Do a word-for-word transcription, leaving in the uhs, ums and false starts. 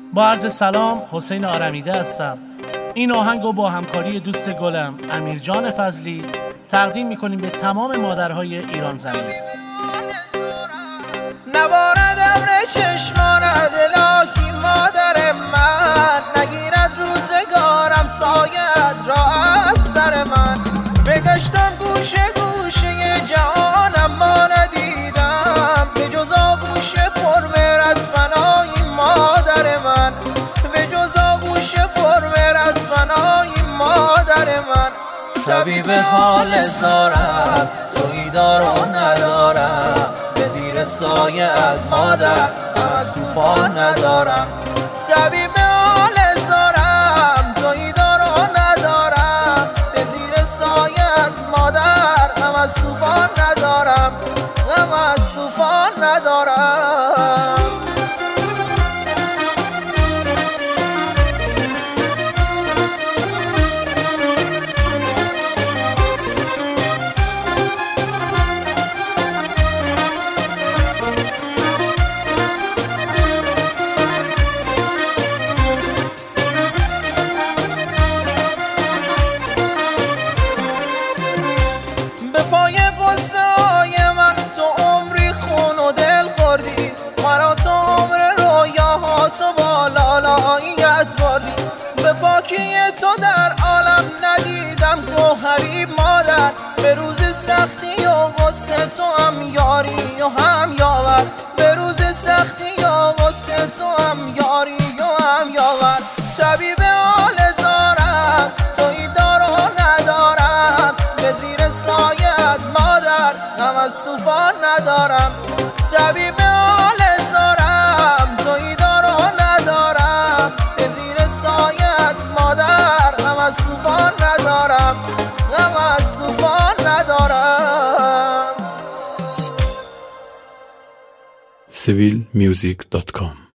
با عرض سلام، حسین آرمیده هستم. این آهنگو با همکاری دوست گلم امیرجان فضلی تقدیم میکنیم به تمام مادرهای ایران زمین. نبارد ابر چشمانت الهی مادر من، نگیرد روزگارم سایت را از سر من. بگشتم گوشه گوشه جهانم ما ندیدم، به جز آغوش پرمهرت فنایی مادر من، به جز آغوش پرمهرت فنایی مادر من. طبیب حال زارم تویی دار و ندارم، به زیر سایه‌ات مادر غم از طوفان ندارم. طبیب حال زارم تویی دار و ندارم، به زیر سایه‌ات مادر غم از طوفان ندارم، غم از طوفان ندارم. به پای قصه های من تو عمری خون و دل خوردی، مرا تو عمر رویاها تو با لالاییت بردی. به پاکی تو در عالم ندیدم گوهری مادر، به روز سختی و غصه تو هم یاری و هم یاور، به روز سختی و غصه تو هم یاری و هم یاور. طبیب حال زارم تویی دار و ندارم، به زیر سایه‌ات مادر غم از طوفان ندارم. طبیب حال زارم تویی دار و ندارم، به زیر سایه‌ات مادر غم از طوفان ندارم، غم از طوفان ندارم. سیویل میوزیک دات کام